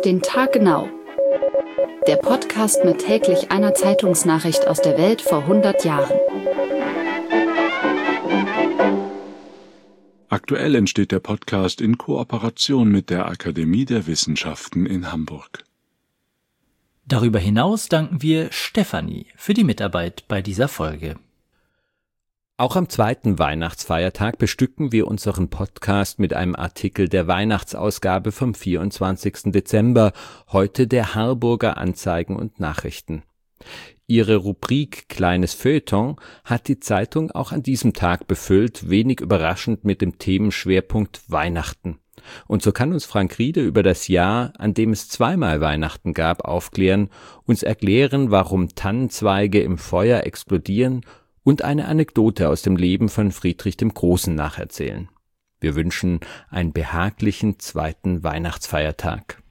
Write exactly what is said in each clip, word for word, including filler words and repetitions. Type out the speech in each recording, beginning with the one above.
Auf den Tag genau. Der Podcast mit täglich einer Zeitungsnachricht aus der Welt vor hundert Jahren. Aktuell entsteht der Podcast in Kooperation mit der Akademie der Wissenschaften in Hamburg. Darüber hinaus danken wir Stefanie für die Mitarbeit bei dieser Folge. Auch am zweiten Weihnachtsfeiertag bestücken wir unseren Podcast mit einem Artikel der Weihnachtsausgabe vom vierundzwanzigsten Dezember, heute der Harburger Anzeigen und Nachrichten. Ihre Rubrik Kleines Feuilleton hat die Zeitung auch an diesem Tag befüllt, wenig überraschend mit dem Themenschwerpunkt Weihnachten. Und so kann uns Frank Riede über das Jahr, an dem es zweimal Weihnachten gab, aufklären, uns erklären, warum Tannenzweige im Feuer explodieren und eine Anekdote aus dem Leben von Friedrich dem Großen nacherzählen. Wir wünschen einen behaglichen zweiten Weihnachtsfeiertag.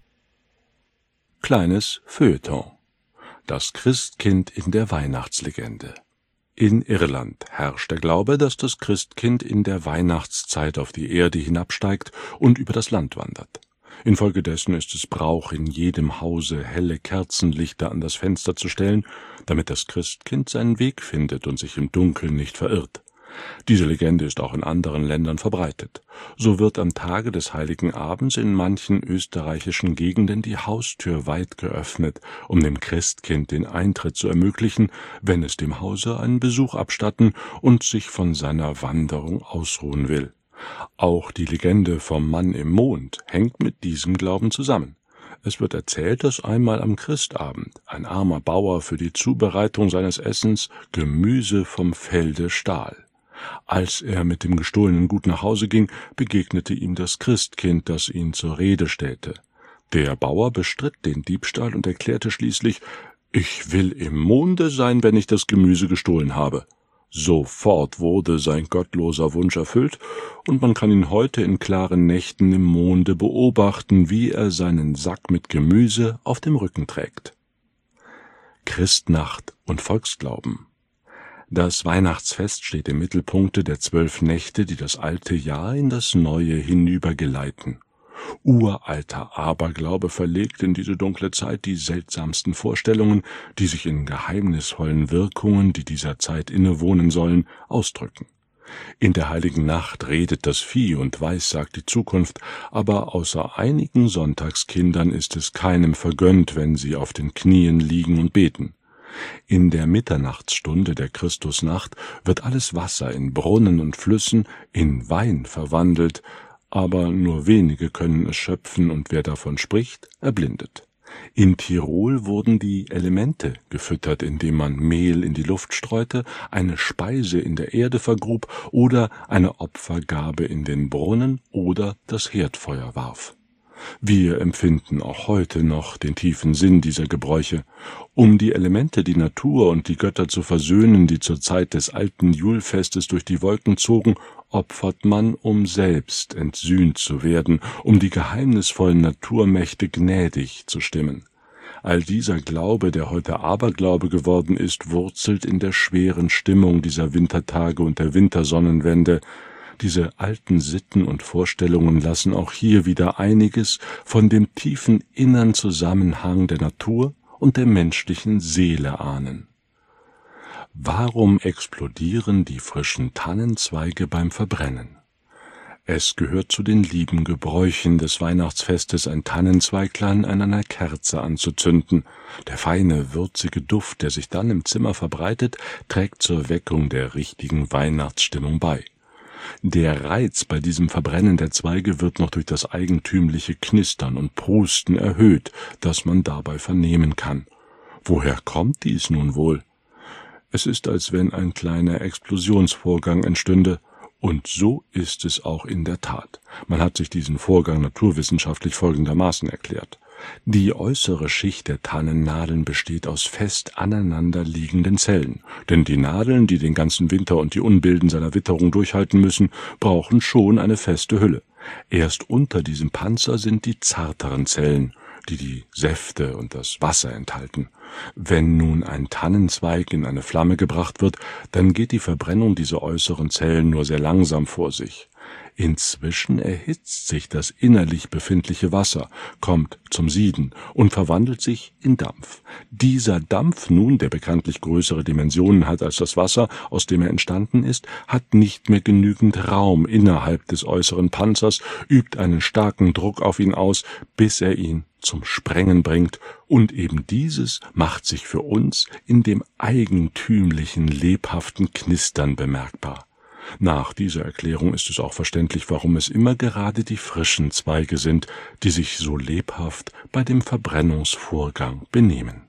Kleines Feuilleton. Das Christkind in der Weihnachtslegende. In Irland herrscht der Glaube, dass das Christkind in der Weihnachtszeit auf die Erde hinabsteigt und über das Land wandert. Infolgedessen ist es Brauch, in jedem Hause helle Kerzenlichter an das Fenster zu stellen, damit das Christkind seinen Weg findet und sich im Dunkeln nicht verirrt. Diese Legende ist auch in anderen Ländern verbreitet. So wird am Tage des Heiligen Abends in manchen österreichischen Gegenden die Haustür weit geöffnet, um dem Christkind den Eintritt zu ermöglichen, wenn es dem Hause einen Besuch abstatten und sich von seiner Wanderung ausruhen will. Auch die Legende vom Mann im Mond hängt mit diesem Glauben zusammen. Es wird erzählt, dass einmal am Christabend ein armer Bauer für die Zubereitung seines Essens Gemüse vom Felde stahl. Als er mit dem gestohlenen Gut nach Hause ging, begegnete ihm das Christkind, das ihn zur Rede stellte. Der Bauer bestritt den Diebstahl und erklärte schließlich: »Ich will im Monde sein, wenn ich das Gemüse gestohlen habe.« Sofort wurde sein gottloser Wunsch erfüllt, und man kann ihn heute in klaren Nächten im Monde beobachten, wie er seinen Sack mit Gemüse auf dem Rücken trägt. Christnacht und Volksglauben. Das Weihnachtsfest steht im Mittelpunkt der zwölf Nächte, die das alte Jahr in das neue hinübergeleiten. Uralter Aberglaube verlegt in diese dunkle Zeit die seltsamsten Vorstellungen, die sich in geheimnisvollen Wirkungen, die dieser Zeit innewohnen sollen, ausdrücken. In der heiligen Nacht redet das Vieh und weissagt die Zukunft, aber außer einigen Sonntagskindern ist es keinem vergönnt, wenn sie auf den Knien liegen und beten. In der Mitternachtsstunde der Christusnacht wird alles Wasser in Brunnen und Flüssen in Wein verwandelt, aber nur wenige können es schöpfen, und wer davon spricht, erblindet. In Tirol wurden die Elemente gefüttert, indem man Mehl in die Luft streute, eine Speise in der Erde vergrub oder eine Opfergabe in den Brunnen oder das Herdfeuer warf. Wir empfinden auch heute noch den tiefen Sinn dieser Gebräuche. Um die Elemente, die Natur und die Götter zu versöhnen, die zur Zeit des alten Julfestes durch die Wolken zogen, opfert man, um selbst entsühnt zu werden, um die geheimnisvollen Naturmächte gnädig zu stimmen. All dieser Glaube, der heute Aberglaube geworden ist, wurzelt in der schweren Stimmung dieser Wintertage und der Wintersonnenwende. Diese alten Sitten und Vorstellungen lassen auch hier wieder einiges von dem tiefen inneren Zusammenhang der Natur und der menschlichen Seele ahnen. Warum explodieren die frischen Tannenzweige beim Verbrennen? Es gehört zu den lieben Gebräuchen des Weihnachtsfestes, ein Tannenzweiglein an einer Kerze anzuzünden. Der feine, würzige Duft, der sich dann im Zimmer verbreitet, trägt zur Weckung der richtigen Weihnachtsstimmung bei. Der Reiz bei diesem Verbrennen der Zweige wird noch durch das eigentümliche Knistern und Prusten erhöht, das man dabei vernehmen kann. Woher kommt dies nun wohl? Es ist, als wenn ein kleiner Explosionsvorgang entstünde, und so ist es auch in der Tat. Man hat sich diesen Vorgang naturwissenschaftlich folgendermaßen erklärt. Die äußere Schicht der Tannennadeln besteht aus fest aneinander liegenden Zellen, denn die Nadeln, die den ganzen Winter und die Unbilden seiner Witterung durchhalten müssen, brauchen schon eine feste Hülle. Erst unter diesem Panzer sind die zarteren Zellen, die die Säfte und das Wasser enthalten. Wenn nun ein Tannenzweig in eine Flamme gebracht wird, dann geht die Verbrennung dieser äußeren Zellen nur sehr langsam vor sich. Inzwischen erhitzt sich das innerlich befindliche Wasser, kommt zum Sieden und verwandelt sich in Dampf. Dieser Dampf nun, der bekanntlich größere Dimensionen hat als das Wasser, aus dem er entstanden ist, hat nicht mehr genügend Raum innerhalb des äußeren Panzers, übt einen starken Druck auf ihn aus, bis er ihn zum Sprengen bringt, und eben dieses macht sich für uns in dem eigentümlichen, lebhaften Knistern bemerkbar. Nach dieser Erklärung ist es auch verständlich, warum es immer gerade die frischen Zweige sind, die sich so lebhaft bei dem Verbrennungsvorgang benehmen.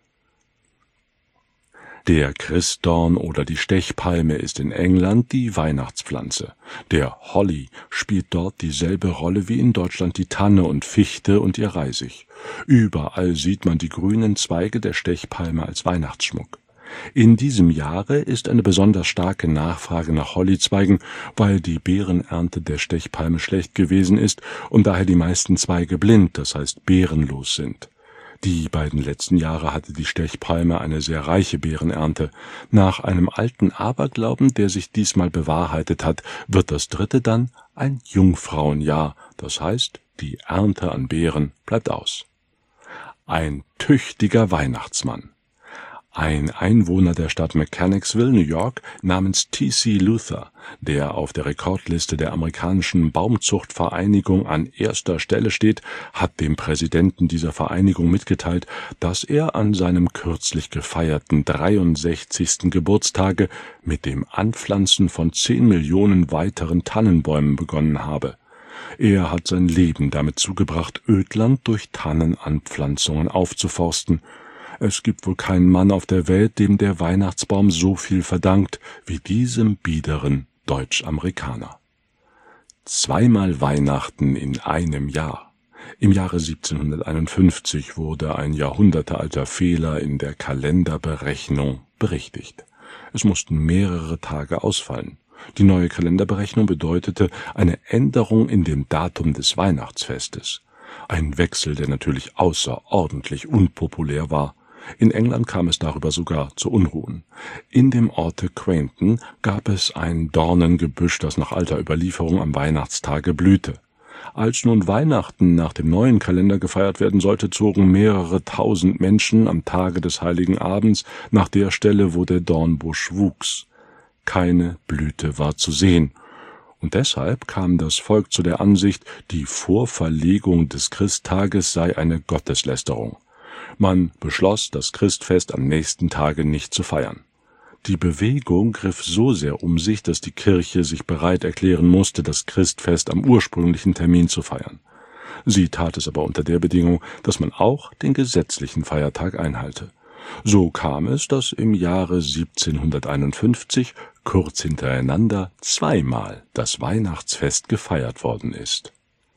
Der Christdorn oder die Stechpalme ist in England die Weihnachtspflanze. Der Holly spielt dort dieselbe Rolle wie in Deutschland die Tanne und Fichte und ihr Reisig. Überall sieht man die grünen Zweige der Stechpalme als Weihnachtsschmuck. In diesem Jahre ist eine besonders starke Nachfrage nach Hollyzweigen, weil die Beerenernte der Stechpalme schlecht gewesen ist und daher die meisten Zweige blind, das heißt beerenlos sind. Die beiden letzten Jahre hatte die Stechpalme eine sehr reiche Beerenernte. Nach einem alten Aberglauben, der sich diesmal bewahrheitet hat, wird das dritte dann ein Jungfrauenjahr, das heißt, die Ernte an Beeren bleibt aus. Ein tüchtiger Weihnachtsmann. Ein Einwohner der Stadt Mechanicsville, New York, namens T C Luther, der auf der Rekordliste der amerikanischen Baumzuchtvereinigung an erster Stelle steht, hat dem Präsidenten dieser Vereinigung mitgeteilt, dass er an seinem kürzlich gefeierten dreiundsechzigsten Geburtstage mit dem Anpflanzen von zehn Millionen weiteren Tannenbäumen begonnen habe. Er hat sein Leben damit zugebracht, Ödland durch Tannenanpflanzungen aufzuforsten. Es gibt wohl keinen Mann auf der Welt, dem der Weihnachtsbaum so viel verdankt wie diesem biederen Deutsch-Amerikaner. Zweimal Weihnachten in einem Jahr. Im Jahre siebzehnhunderteinundfünfzig wurde ein jahrhundertealter Fehler in der Kalenderberechnung berichtigt. Es mussten mehrere Tage ausfallen. Die neue Kalenderberechnung bedeutete eine Änderung in dem Datum des Weihnachtsfestes. Ein Wechsel, der natürlich außerordentlich unpopulär war. In England kam es darüber sogar zu Unruhen. In dem Orte Quainton gab es ein Dornengebüsch, das nach alter Überlieferung am Weihnachtstage blühte. Als nun Weihnachten nach dem neuen Kalender gefeiert werden sollte, zogen mehrere tausend Menschen am Tage des Heiligen Abends nach der Stelle, wo der Dornbusch wuchs. Keine Blüte war zu sehen. Und deshalb kam das Volk zu der Ansicht, die Vorverlegung des Christtages sei eine Gotteslästerung. Man beschloss, das Christfest am nächsten Tage nicht zu feiern. Die Bewegung griff so sehr um sich, dass die Kirche sich bereit erklären musste, das Christfest am ursprünglichen Termin zu feiern. Sie tat es aber unter der Bedingung, dass man auch den gesetzlichen Feiertag einhalte. So kam es, dass im Jahre siebzehnhunderteinundfünfzig kurz hintereinander zweimal das Weihnachtsfest gefeiert worden ist.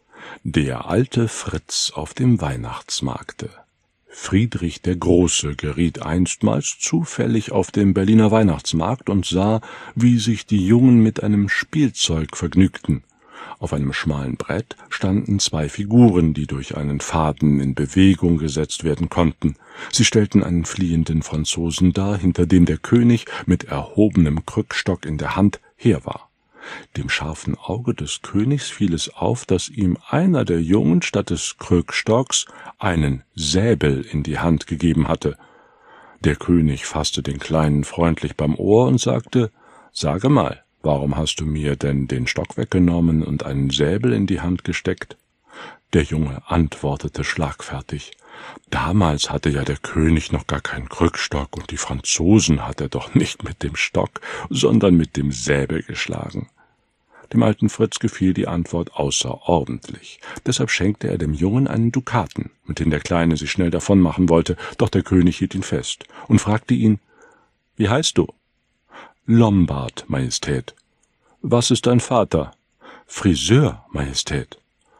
Der alte Fritz auf dem Weihnachtsmarkte. Friedrich der Große geriet einstmals zufällig auf dem Berliner Weihnachtsmarkt und sah, wie sich die Jungen mit einem Spielzeug vergnügten. Auf einem schmalen Brett standen zwei Figuren, die durch einen Faden in Bewegung gesetzt werden konnten. Sie stellten einen fliehenden Franzosen dar, hinter dem der König mit erhobenem Krückstock in der Hand her war. Dem scharfen Auge des Königs fiel es auf, dass ihm einer der Jungen statt des Krückstocks einen Säbel in die Hand gegeben hatte. Der König fasste den Kleinen freundlich beim Ohr und sagte: »Sage mal, warum hast du mir denn den Stock weggenommen und einen Säbel in die Hand gesteckt?« Der Junge antwortete schlagfertig: »Damals hatte ja der König noch gar keinen Krückstock, und die Franzosen hat er doch nicht mit dem Stock, sondern mit dem Säbel geschlagen.« Dem alten Fritz gefiel die Antwort außerordentlich. Deshalb schenkte er dem Jungen einen Dukaten, mit dem der Kleine sich schnell davonmachen wollte, doch der König hielt ihn fest und fragte ihn: »Wie heißt du?« »Lombard, Majestät.« »Was ist dein Vater?« »Friseur, Majestät.«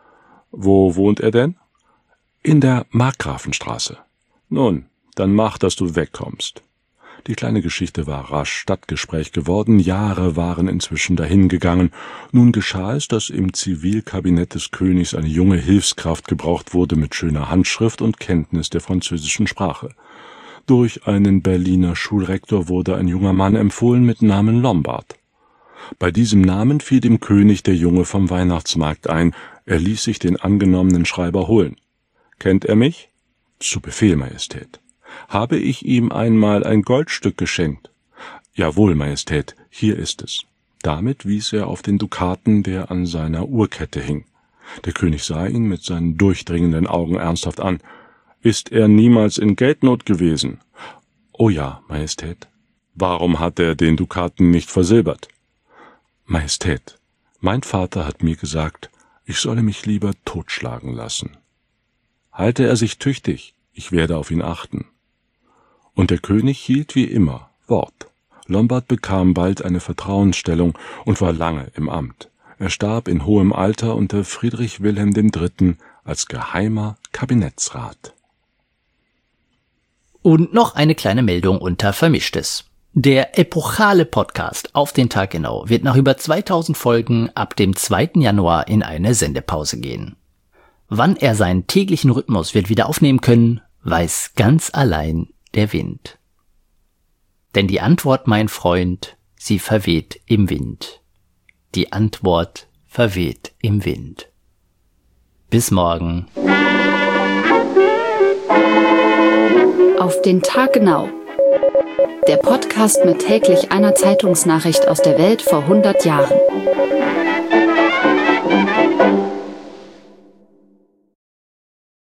»Wo wohnt er denn?« »In der Markgrafenstraße.« »Nun, dann mach, dass du wegkommst.« Die kleine Geschichte war rasch Stadtgespräch geworden, Jahre waren inzwischen dahingegangen. Nun geschah es, dass im Zivilkabinett des Königs eine junge Hilfskraft gebraucht wurde mit schöner Handschrift und Kenntnis der französischen Sprache. Durch einen Berliner Schulrektor wurde ein junger Mann empfohlen mit Namen Lombard. Bei diesem Namen fiel dem König der Junge vom Weihnachtsmarkt ein. Er ließ sich den angenommenen Schreiber holen. »Kennt er mich?« »Zu Befehl, Majestät.« »Habe ich ihm einmal ein Goldstück geschenkt?« »Jawohl, Majestät, hier ist es.« Damit wies er auf den Dukaten, der an seiner Uhrkette hing. Der König sah ihn mit seinen durchdringenden Augen ernsthaft an. »Ist er niemals in Geldnot gewesen?« »Oh ja, Majestät.« »Warum hat er den Dukaten nicht versilbert?« »Majestät, mein Vater hat mir gesagt, ich solle mich lieber totschlagen lassen.« »Halte er sich tüchtig, ich werde auf ihn achten.« Und der König hielt wie immer Wort. Lombard bekam bald eine Vertrauensstellung und war lange im Amt. Er starb in hohem Alter unter Friedrich Wilhelm der Dritte als geheimer Kabinettsrat. Und noch eine kleine Meldung unter Vermischtes. Der epochale Podcast Auf den Tag genau wird nach über zweitausend Folgen ab dem zweiten Januar in eine Sendepause gehen. Wann er seinen täglichen Rhythmus wird wieder aufnehmen können, weiß ganz allein der Wind. Denn die Antwort, mein Freund, sie verweht im Wind. Die Antwort verweht im Wind. Bis morgen. Auf den Tag genau. Der Podcast mit täglich einer Zeitungsnachricht aus der Welt vor hundert Jahren.